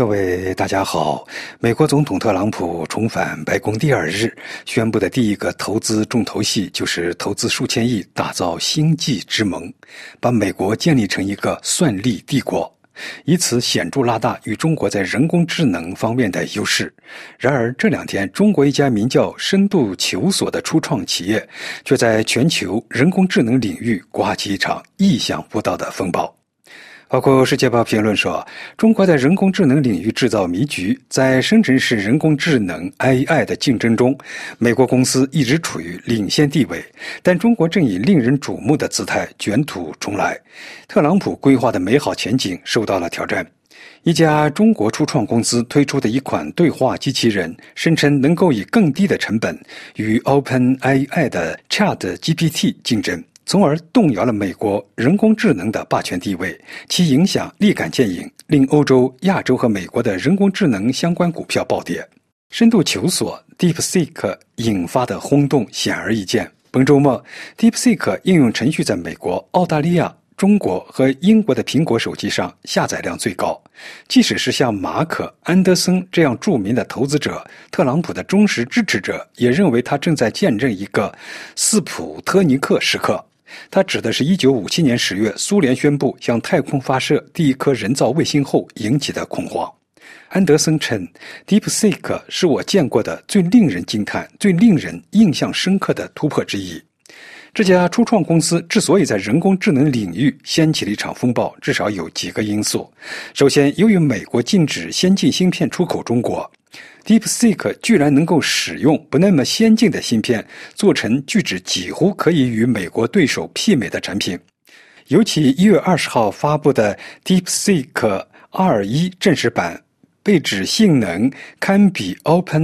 各位大家好，美国总统特朗普重返白宫第2日，宣布的第一个投资重头戏就是投资数千亿打造星际之盟，把美国建立成一个算力帝国，以此显著拉大与中国在人工智能方面的优势。然而这2天，中国一家名叫深度求索的初创企业却在全球人工智能领域刮起一场意想不到的风暴。包括世界报评论说，中国在人工智能领域制造迷局，在生成式人工智能 AI 的竞争中，美国公司一直处于领先地位，但中国正以令人瞩目的姿态卷土重来，特朗普规划的美好前景受到了挑战。一家中国初创公司推出的一款对话机器人，声称能够以更低的成本与 OpenAI 的 ChatGPT 竞争，从而动摇了美国人工智能的霸权地位，其影响立竿见影，令欧洲、亚洲和美国的人工智能相关股票暴跌。深度求索 DeepSeek 引发的轰动显而易见。本周末 DeepSeek 应用程序在美国、澳大利亚、中国和英国的苹果手机上下载量最高。即使是像马可·安德森这样著名的投资者，特朗普的忠实支持者也认为他正在见证一个斯普特尼克时刻。他指的是1957年10月苏联宣布向太空发射第一颗人造卫星后引起的恐慌。安德森称 DeepSeek 是我见过的最令人惊叹、最令人印象深刻的突破之一。这家初创公司之所以在人工智能领域掀起了一场风暴，至少有几个因素。首先，由于美国禁止先进芯片出口中国， DeepSeek 居然能够使用不那么先进的芯片做成具指几乎可以与美国对手媲美的产品。尤其1月20号发布的 DeepSeek 2.1正式版被指性能堪比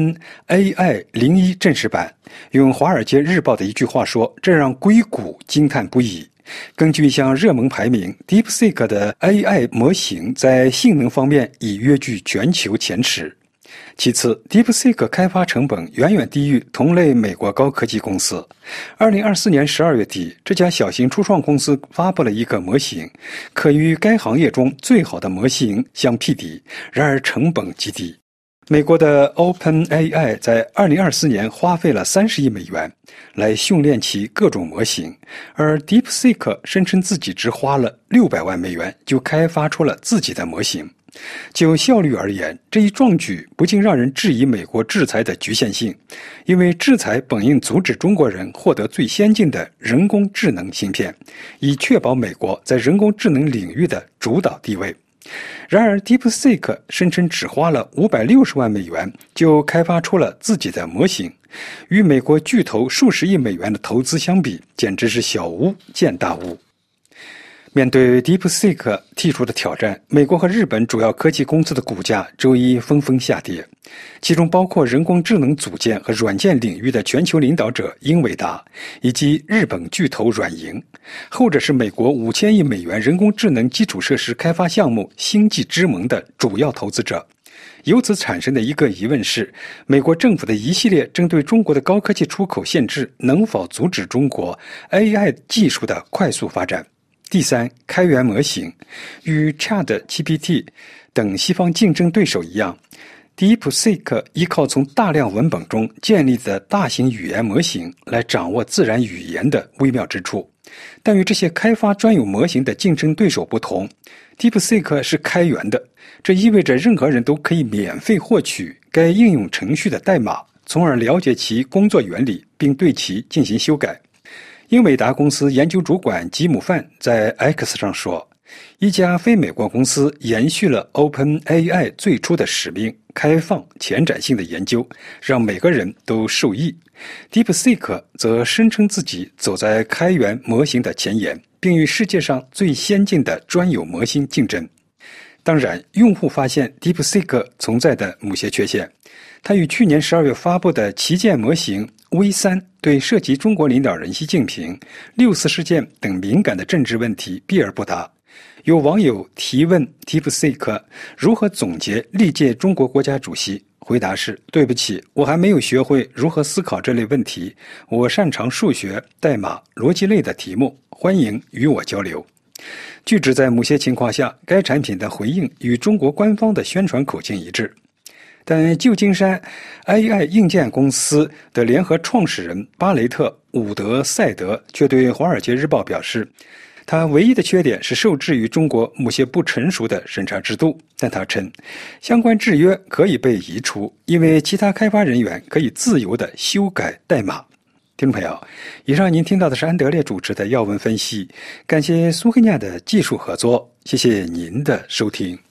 OpenAI 0.1正式版，用《华尔街日报》的一句话说，这让硅谷惊叹不已。根据一项热门排名， DeepSeek 的 AI 模型在性能方面已跃居全球前10。其次， DeepSeek 开发成本远远低于同类美国高科技公司。2024年12月底，这家小型初创公司发布了一个模型，可与该行业中最好的模型相匹敌，然而成本极低。美国的 OpenAI 在2024年花费了30亿美元来训练其各种模型，而 DeepSeek 声称自己只花了600万美元就开发出了自己的模型。就效率而言，这一壮举不禁让人质疑美国制裁的局限性，因为制裁本应阻止中国人获得最先进的人工智能芯片，以确保美国在人工智能领域的主导地位。然而 DeepSeek 声称只花了560万美元就开发出了自己的模型，与美国巨头数十亿美元的投资相比，简直是小巫见大巫。面对 DeepSeek 提出的挑战，美国和日本主要科技公司的股价周一纷纷下跌，其中包括人工智能组件和软件领域的全球领导者英伟达，以及日本巨头软银，后者是美国5000亿美元人工智能基础设施开发项目星际之盟的主要投资者。由此产生的一个疑问是，美国政府的一系列针对中国的高科技出口限制能否阻止中国 AI 技术的快速发展？第三，开源模型。与 ChatGPT 等西方竞争对手一样， DeepSeek 依靠从大量文本中建立的大型语言模型来掌握自然语言的微妙之处。但与这些开发专有模型的竞争对手不同， DeepSeek 是开源的，这意味着任何人都可以免费获取该应用程序的代码，从而了解其工作原理并对其进行修改。英伟达公司研究主管吉姆·范在 X 上说，一家非美国公司延续了 OpenAI 最初的使命，开放、前瞻性的研究，让每个人都受益。DeepSeek 则声称自己走在开源模型的前沿，并与世界上最先进的专有模型竞争。当然，用户发现 DeepSeek 存在的某些缺陷。它与去年12月发布的旗舰模型 V3 对涉及中国领导人习近平、6·4事件等敏感的政治问题避而不答。有网友提问 DeepSeek 如何总结历届中国国家主席，回答是：对不起，我还没有学会如何思考这类问题，我擅长数学、代码、逻辑类的题目，欢迎与我交流。 据指，在某些情况下，该产品的回应与中国官方的宣传口径一致。但旧金山 AI 硬件公司的联合创始人巴雷特·伍德赛德却对《华尔街日报》表示，他唯一的缺点是受制于中国某些不成熟的审查制度，但他称，相关制约可以被移除，因为其他开发人员可以自由地修改代码。听众朋友，以上您听到的是安德烈主持的要闻分析，感谢苏黑亚的技术合作，谢谢您的收听。